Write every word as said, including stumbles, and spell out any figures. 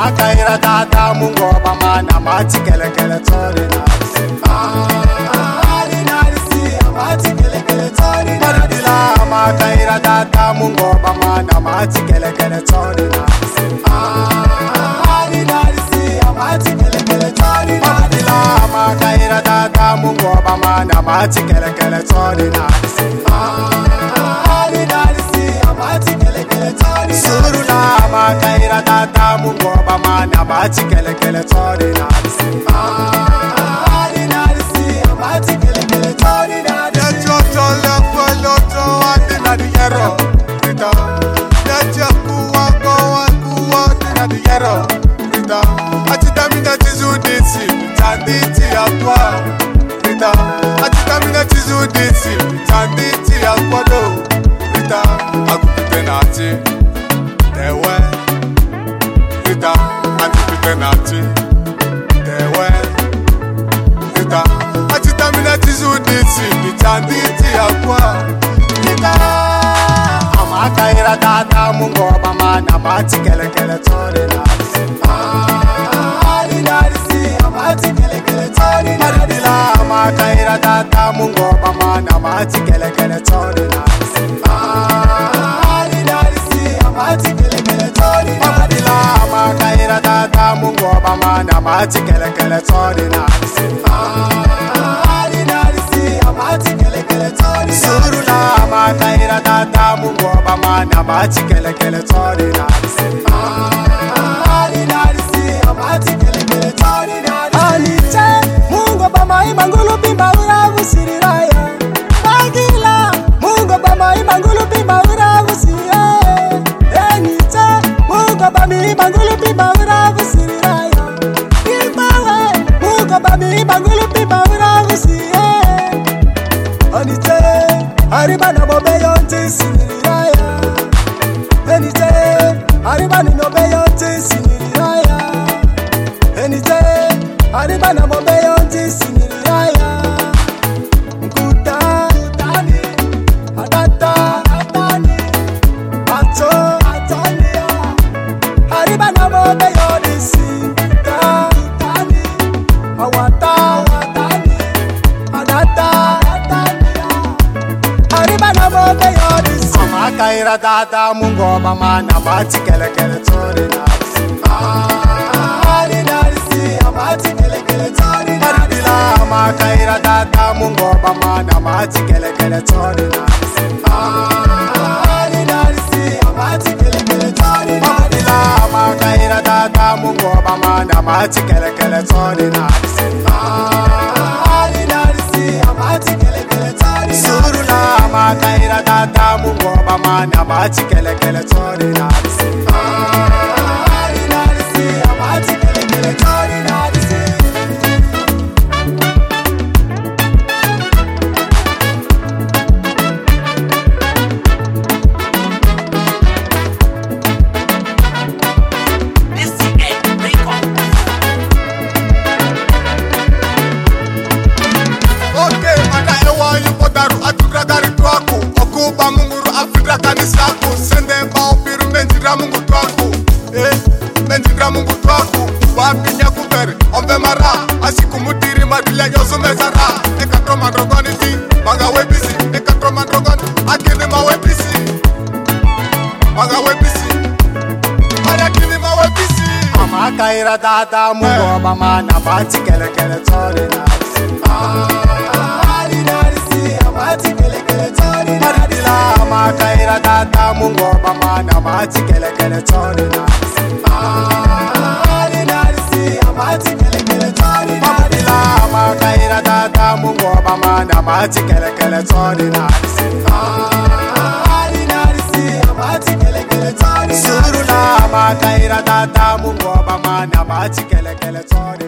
Amakaira tata mungoba mana mati kele kele tori narisi. Ari narisi amati kele kele tori narisi. Amakaira tata mungoba mana mati kele kele tori narisi. Ari narisi amati kele kele tori narisi. Amakaira tata mungoba mana mati kele kele tori narisi. Ari narisi amati kele kele tori narisi. Surula amakaira tata mungoba mana mati kele kele tori narisi. Ari narisi amati kele kele tori narisi. Yacho tole poloto adina di yero. Rita. Yacho kuwa kuwa kuwa adina di yero. Rita. Achitamina tizudisi tanditi akwa. Rita. Achitamina tizudisi tanditi akwa do. Rita. Akukutenati. Ewe. Rita. Akukutenati. Ewe. Rita. Achitamina tizudisi tanditi akwa. Rita. Amakaira tata mungoba mana mati kele kele tori narisi. Ari narisi amati kele kele tori narisi. Amakaira tata mungoba mana mati kele kele tori narisi. Ari narisi amati kele kele tori narisi. Amakaira tata mungoba mana mati kele kele tori narisi. Ari narisi amati kele kele tori narisi. Surula amakaira tata mungoba mana mati kele kele tori narisi. Ari narisi amati kele kele tori narisi. Alite mungoba mai mangulu bimba uravu siriraya. Magila mungoba mai mangulu bimba uravu siriraya. Enite mungoba mi mangulu bimba uravu siriraya. Ibawe mungoba mi mangulu bimba uravu siriraya. Anite ariba na bobe yonti siriraya. Enite ariba ni nobe yonti siriraya. Enite ariba na bobe yonti siriraya. Nkuta tani adata atani ato atani ariba na bobe yonti siriraya. Tani awata awatani adata atani ariba na bobe yonti. Amakaira tata mungoba mana mati kele kele tori narisi. Ari narisi amati kele kele tori narisi. Amakaira tata mungoba mana mati kele kele tori narisi. Ari narisi amati kele kele tori narisi. Amakaira tata mungoba mana mati kele kele tori narisi. Ari narisi amati kele kele tori narisi. Surula amakaira tata mungoba mana mati kele kele tori narisi. Ari narisi amati kele kele tori narisi. Okay, mata ewa yupodaru atura dari tuaku. Okuba munguru afitra kanisaku. Sende bao piru menjira mungu tuaku. Eh, menjira mungu tuaku. Wapi nyakuberi, ombe mara. Asiku mutiri madila yosu mezara. Ekatro madrogoni ti, maga webisi. Ekatro madrogoni, akini ma webisi. Maga webisi. Ayakini ma webisi. Amakaira tata mungoba mana mati kele kele tori narisi. Ari narisi amati kele kele tori narisi. Amakaira tata mungoba mana mati kele kele tori narisi. Ari narisi amati kele kele tori narisi. Amakaira tata mungoba mana mati kele kele tori narisi. Ari narisi amati kele kele tori narisi. Surula amakaira tata mungoba mana mati kele kele tori.